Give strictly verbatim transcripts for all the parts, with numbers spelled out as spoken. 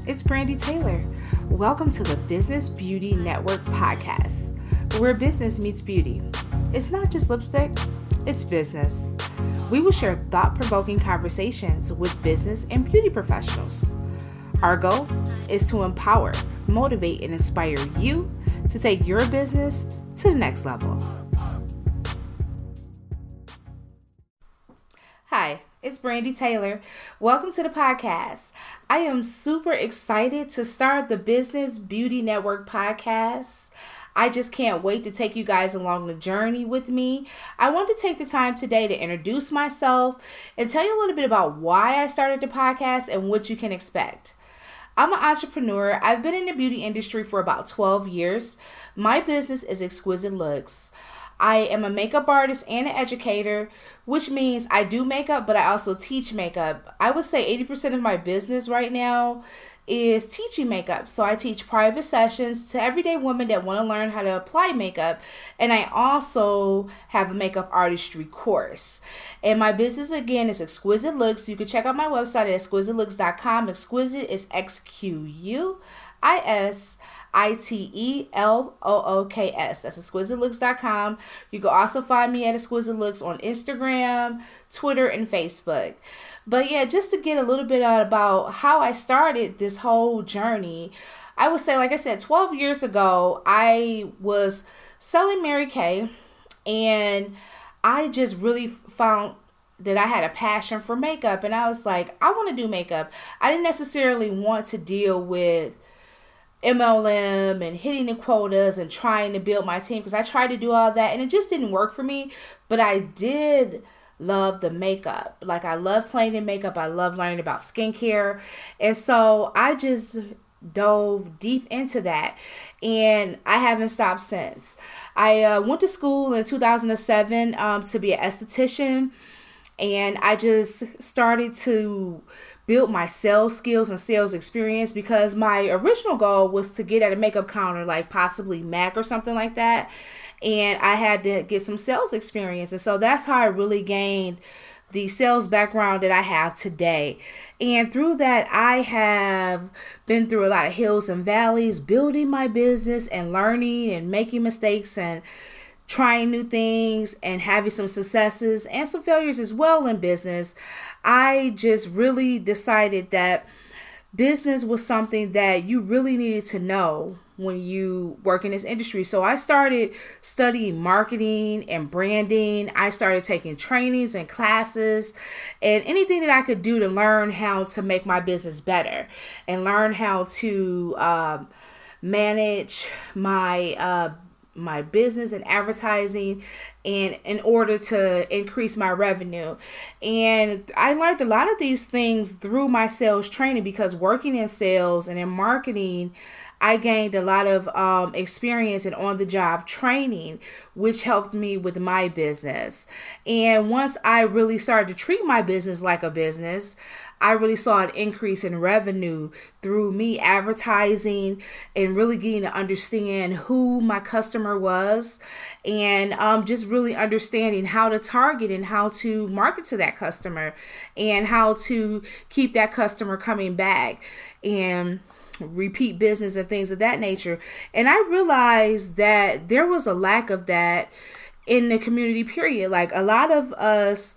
it's Brandy Taylor. Welcome to the Business Beauty Network podcast, where business meets beauty. It's not just lipstick, it's business. We will share thought-provoking conversations with business and beauty professionals. Our goal is to empower, motivate, and inspire you to take your business to the next level. Hi, it's Brandy Taylor. Welcome to the podcast. I am super excited to start the Business Beauty Network podcast. I just can't wait to take you guys along the journey with me. I want to take the time today to introduce myself and tell you a little bit about why I started the podcast and what you can expect. I'm an entrepreneur. I've been in the beauty industry for about twelve years. My business is Exquisite Looks. I am a makeup artist and an educator, which means I do makeup, but I also teach makeup. I would say eighty percent of my business right now is teaching makeup. So I teach private sessions to everyday women that want to learn how to apply makeup. And I also have a makeup artistry course. And my business, again, is Exquisite Looks. You can check out my website at exquisite looks dot com. Exquisite is X Q U I S I T E L O O K S. That's exquisite looks dot com. You can also find me at Exquisite Looks on Instagram, Twitter, and Facebook. But yeah, just to get a little bit out about how I started this whole journey, I would say, like I said, twelve years ago, I was selling Mary Kay, and I just really found that I had a passion for makeup, and I was like, I want to do makeup. I didn't necessarily want to deal with M L M and hitting the quotas and trying to build my team, because I tried to do all that and it just didn't work for me. But I did love the makeup. Like, I love playing in makeup. I love learning about skincare. And so I just dove deep into that, and I haven't stopped since. I uh, went to school in two thousand seven um, to be an esthetician, and I just started to build my sales skills and sales experience, because my original goal was to get at a makeup counter, like possibly MAC or something like that. And I had to get some sales experience. And so that's how I really gained the sales background that I have today. And through that, I have been through a lot of hills and valleys, building my business and learning and making mistakes and trying new things and having some successes and some failures as well in business. I just really decided that business was something that you really needed to know when you work in this industry. So I started studying marketing and branding. I started taking trainings and classes and anything that I could do to learn how to make my business better and learn how to um, manage my uh, my business and advertising, and in order to increase my revenue. And I learned a lot of these things through my sales training, because working in sales and in marketing, I gained a lot of um, experience and on-the-job training, which helped me with my business. And once I really started to treat my business like a business, I really saw an increase in revenue through me advertising and really getting to understand who my customer was, and um, just really understanding how to target and how to market to that customer and how to keep that customer coming back and repeat business and things of that nature. And I realized that there was a lack of that in the community, period. Like, a lot of us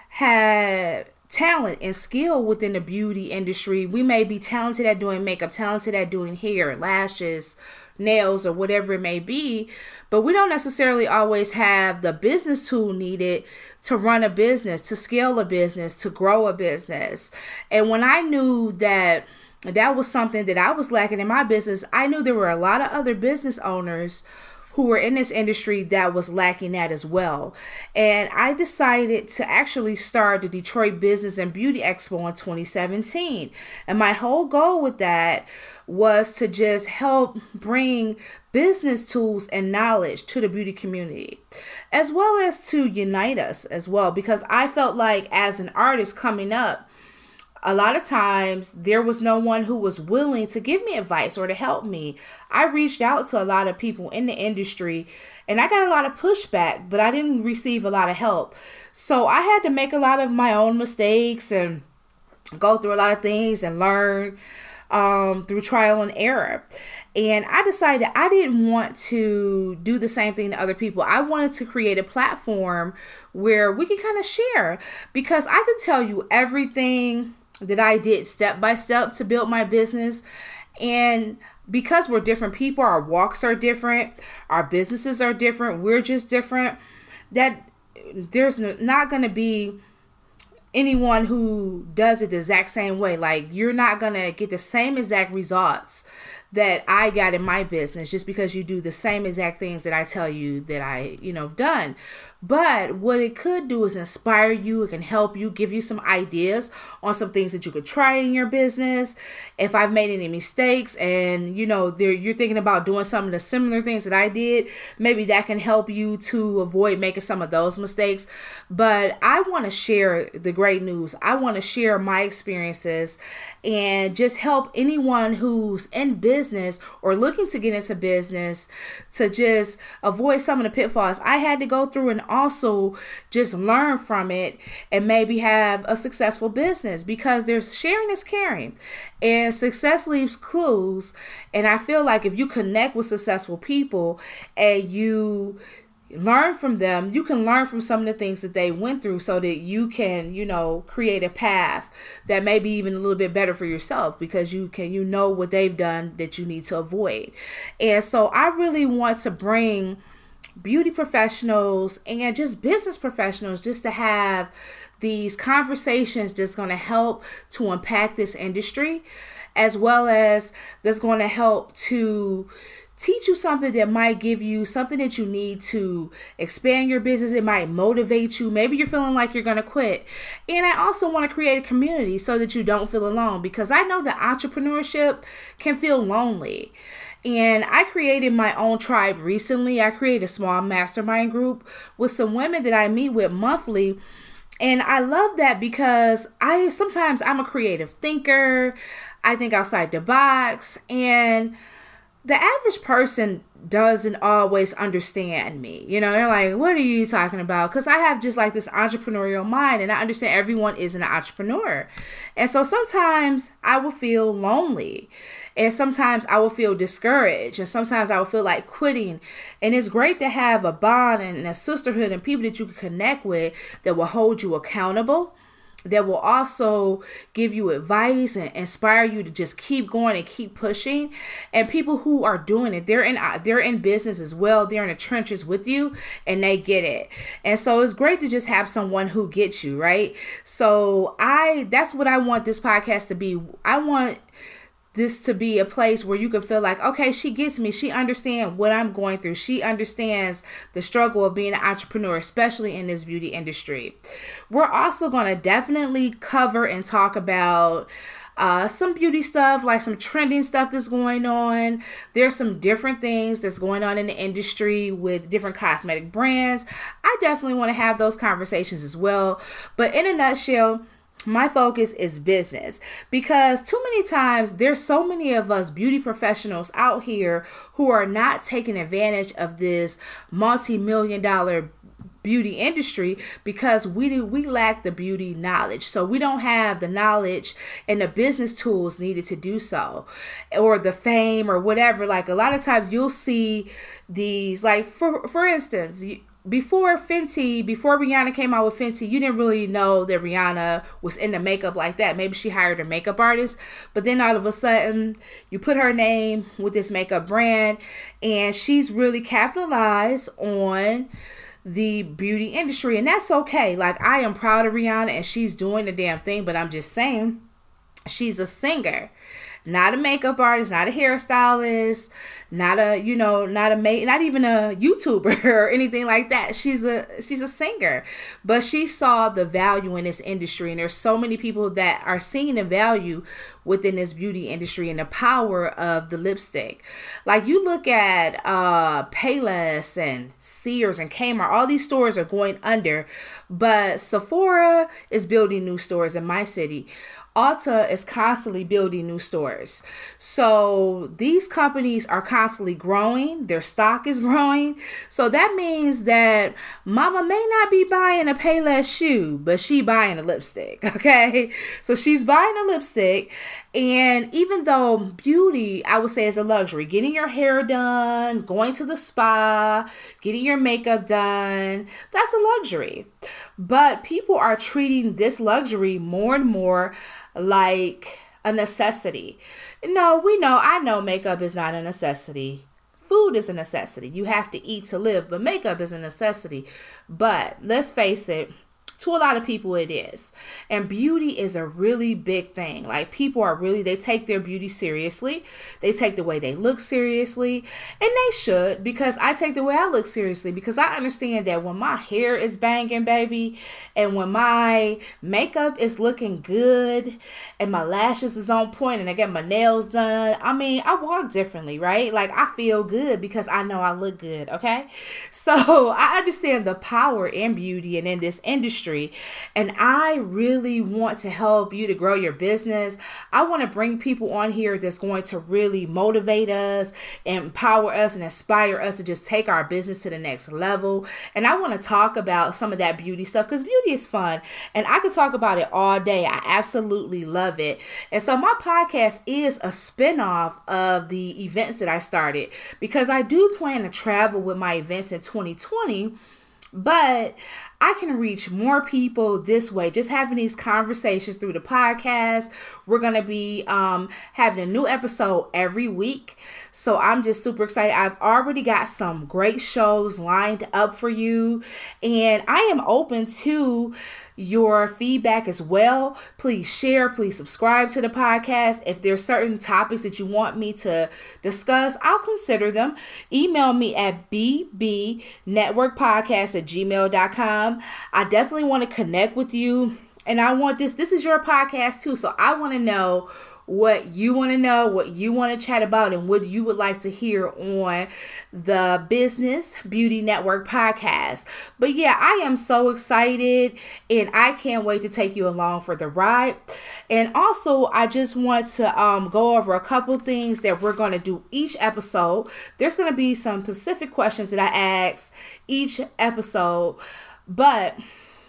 had talent and skill within the beauty industry. We may be talented at doing makeup, talented at doing hair, lashes, nails, or whatever it may be, but we don't necessarily always have the business tool needed to run a business, to scale a business, to grow a business. And when I knew that that was something that I was lacking in my business, I knew there were a lot of other business owners who were in this industry that was lacking that as well. And I decided to actually start the Detroit Business and Beauty Expo in twenty seventeen. And my whole goal with that was to just help bring business tools and knowledge to the beauty community, as well as to unite us as well, because I felt like as an artist coming up, a lot of times there was no one who was willing to give me advice or to help me. I reached out to a lot of people in the industry and I got a lot of pushback, but I didn't receive a lot of help. So I had to make a lot of my own mistakes and go through a lot of things and learn um, through trial and error. And I decided I didn't want to do the same thing to other people. I wanted to create a platform where we could kind of share, because I could tell you everything that I did step by step to build my business. And because we're different people, our walks are different, our businesses are different, we're just different, that there's not going to be anyone who does it the exact same way. Like, you're not going to get the same exact results that I got in my business just because you do the same exact things that I tell you that I, you know, done. But what it could do is inspire you. It can help you, give you some ideas on some things that you could try in your business. If I've made any mistakes and, you know, you're thinking about doing some of the similar things that I did, maybe that can help you to avoid making some of those mistakes. But I want to share the great news. I want to share my experiences and just help anyone who's in business or looking to get into business to just avoid some of the pitfalls I had to go through, and also just learn from it and maybe have a successful business, because there's sharing is caring, and success leaves clues. And I feel like if you connect with successful people and you learn from them, you can learn from some of the things that they went through so that you can, you know, create a path that may be even a little bit better for yourself, because you can, you know, what they've done that you need to avoid. And so I really want to bring beauty professionals and just business professionals just to have these conversations that's going to help to impact this industry, as well as that's going to help to teach you something that might give you something that you need to expand your business. It might motivate you. Maybe you're feeling like you're going to quit. And I also want to create a community so that you don't feel alone, because I know that entrepreneurship can feel lonely. And I created my own tribe recently. I created a small mastermind group with some women that I meet with monthly. And I love that because I sometimes I'm a creative thinker. I think outside the box. And the average person doesn't always understand me. You know, they're like, what are you talking about? Because I have just like this entrepreneurial mind, and I understand everyone isn't an entrepreneur. And so sometimes I will feel lonely, and sometimes I will feel discouraged, and sometimes I will feel like quitting. And it's great to have a bond and a sisterhood and people that you can connect with that will hold you accountable, that will also give you advice and inspire you to just keep going and keep pushing. And people who are doing it, they're in they're in business as well. They're in the trenches with you, and they get it. And so it's great to just have someone who gets you, right? So I that's what I want this podcast to be. I want this to be a place where you can feel like, okay, she gets me. She understands what I'm going through. She understands the struggle of being an entrepreneur, especially in this beauty industry. We're also going to definitely cover and talk about uh, some beauty stuff, like some trending stuff that's going on. There's some different things that's going on in the industry with different cosmetic brands. I definitely want to have those conversations as well. But in a nutshell, my focus is business, because too many times there's so many of us beauty professionals out here who are not taking advantage of this multi-million dollar beauty industry because we do we lack the beauty knowledge. So we don't have the knowledge and the business tools needed to do so, or the fame or whatever. Like a lot of times you'll see these, like for for instance, you, Before Fenty, before Rihanna came out with Fenty, you didn't really know that Rihanna was into makeup like that. Maybe she hired a makeup artist, but then all of a sudden you put her name with this makeup brand, and she's really capitalized on the beauty industry, and that's okay. Like, I am proud of Rihanna, and she's doing the damn thing, but I'm just saying, she's a singer, not a makeup artist, not a hairstylist, not a, you know, not a ma- not even a YouTuber or anything like that. She's a she's a singer, but she saw the value in this industry, and there's so many people that are seeing the value within this beauty industry and the power of the lipstick. Like, you look at uh, Payless and Sears and Kmart, all these stores are going under, but Sephora is building new stores in my city. Ulta is constantly building new stores. So these companies are constantly growing. Their stock is growing. So that means that mama may not be buying a Payless shoe, but she buying a lipstick. Okay. So she's buying a lipstick. And even though beauty, I would say, is a luxury, getting your hair done, going to the spa, getting your makeup done, that's a luxury. But people are treating this luxury more and more like a necessity. No, we know, I know makeup is not a necessity. Food is a necessity. You have to eat to live, but makeup is a necessity. But let's face it, to a lot of people it is. And beauty is a really big thing. Like, people are really, they take their beauty seriously. They take the way they look seriously. And they should, because I take the way I look seriously, because I understand that when my hair is banging, baby, and when my makeup is looking good and my lashes is on point and I get my nails done, I mean, I walk differently, right? Like, I feel good because I know I look good, okay? So I understand the power in beauty and in this industry. And I really want to help you to grow your business. I want to bring people on here that's going to really motivate us, empower us, and inspire us to just take our business to the next level. And I want to talk about some of that beauty stuff, because beauty is fun and I could talk about it all day. I absolutely love it. And so my podcast is a spinoff of the events that I started, because I do plan to travel with my events in twenty twenty. But I can reach more people this way, just having these conversations through the podcast. We're going to be um, having a new episode every week. So I'm just super excited. I've already got some great shows lined up for you. And I am open to your feedback as well. Please share, please subscribe to the podcast. If there's certain topics that you want me to discuss, I'll consider them. Email me at b b network podcast at gmail dot com. I definitely want to connect with you, and I want this, this is your podcast too. So I want to know what you want to know, what you want to chat about, and what you would like to hear on the Business Beauty Network podcast. But yeah, I am so excited and I can't wait to take you along for the ride. And also, I just want to um, go over a couple things that we're going to do each episode. There's going to be some specific questions that I ask each episode, but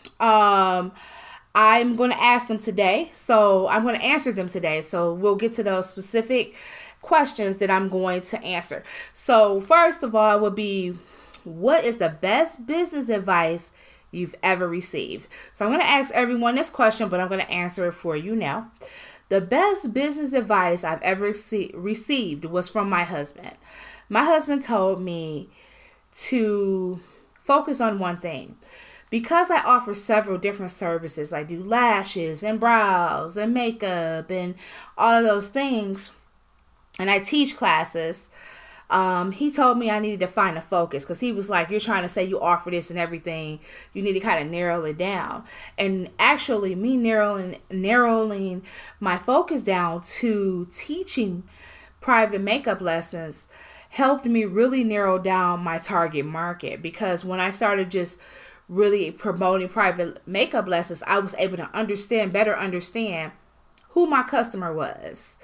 um I'm going to ask them today. So I'm going to answer them today. So we'll get to those specific questions that I'm going to answer. So first of all would be, what is the best business advice you've ever received? So I'm going to ask everyone this question, but I'm going to answer it for you now. The best business advice I've ever rece- received was from my husband. My husband told me to focus on one thing. Because I offer several different services, I do lashes and brows and makeup and all of those things, and I teach classes, um, he told me I needed to find a focus, because he was like, you're trying to say you offer this and everything. You need to kind of narrow it down. And actually, me narrowing, narrowing my focus down to teaching private makeup lessons helped me really narrow down my target market, because when I started just really promoting private makeup lessons, I was able to understand, better understand who my customer was.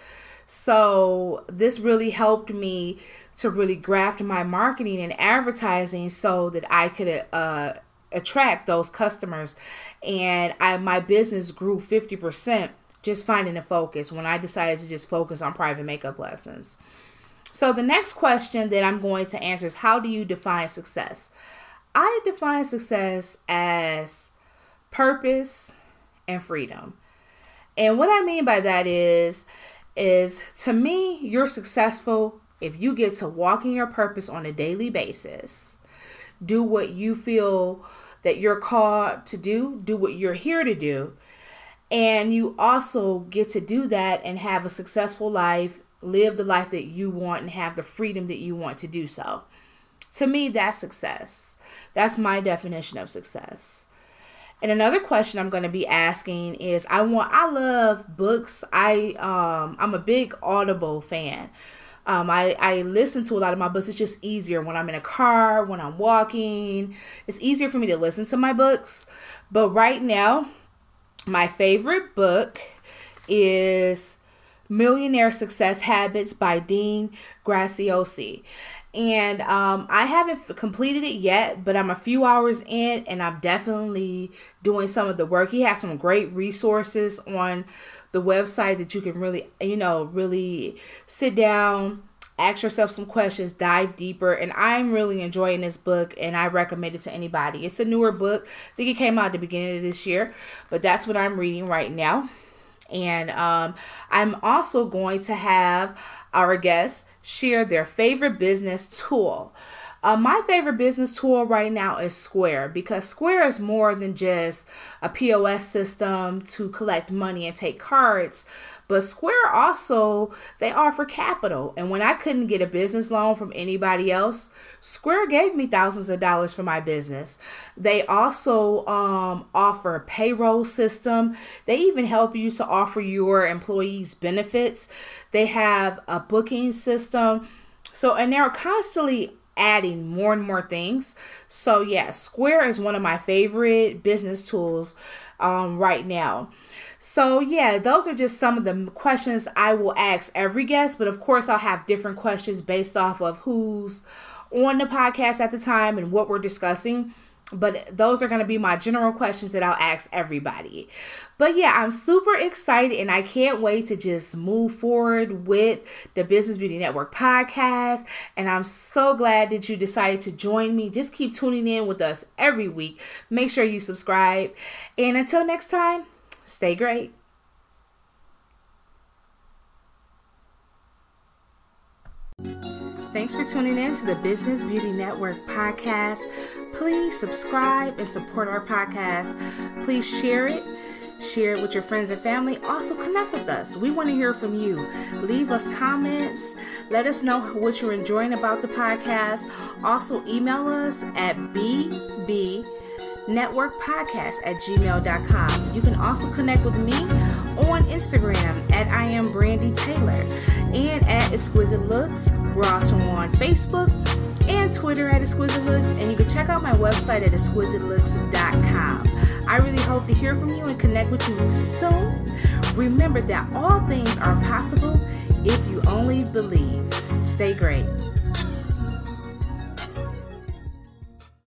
So this really helped me to really graft my marketing and advertising so that I could uh, attract those customers. And I, my business grew fifty percent just finding a focus when I decided to just focus on private makeup lessons. So the next question that I'm going to answer is, how do you define success? I define success as purpose and freedom. And what I mean by that is, is to me, you're successful if you get to walk in your purpose on a daily basis, do what you feel that you're called to do, do what you're here to do. And you also get to do that and have a successful life, live the life that you want, and have the freedom that you want to do so. To me, that's success. That's my definition of success. And another question I'm going to be asking is, I want, I love books. I, um, I'm a big Audible fan. Um, I, I listen to a lot of my books. It's just easier when I'm in a car, when I'm walking. It's easier for me to listen to my books. But right now, my favorite book is Millionaire Success Habits by Dean Graziosi. And um, I haven't completed it yet, but I'm a few hours in and I'm definitely doing some of the work. He has some great resources on the website that you can really, you know, really sit down, ask yourself some questions, dive deeper. And I'm really enjoying this book and I recommend it to anybody. It's a newer book. I think it came out at the beginning of this year, but that's what I'm reading right now. And um, I'm also going to have our guests share their favorite business tool. Uh, my favorite business tool right now is Square, because Square is more than just a P O S system to collect money and take cards. But Square also, they offer capital. And when I couldn't get a business loan from anybody else, Square gave me thousands of dollars for my business. They also um, offer a payroll system. They even help you to offer your employees benefits. They have a booking system. So, and they're constantly adding more and more things. So yeah, Square is one of my favorite business tools um, right now. So yeah, those are just some of the questions I will ask every guest, but of course I'll have different questions based off of who's on the podcast at the time and what we're discussing. But those are going to be my general questions that I'll ask everybody. But yeah, I'm super excited and I can't wait to just move forward with the Business Beauty Network podcast. And I'm so glad that you decided to join me. Just keep tuning in with us every week. Make sure you subscribe. And until next time, stay great. Thanks for tuning in to the Business Beauty Network podcast. Please subscribe and support our podcast. Please share it. Share it with your friends and family. Also connect with us. We want to hear from you. Leave us comments. Let us know what you're enjoying about the podcast. Also email us at b b network podcast at gmail dot com. You can also connect with me on Instagram at I am Brandy Taylor and at Exquisite Looks. We're also on Facebook and Twitter at Exquisite Looks, and you can check out my website at exquisite looks dot com. I really hope to hear from you and connect with you soon. Remember that all things are possible if you only believe. Stay great.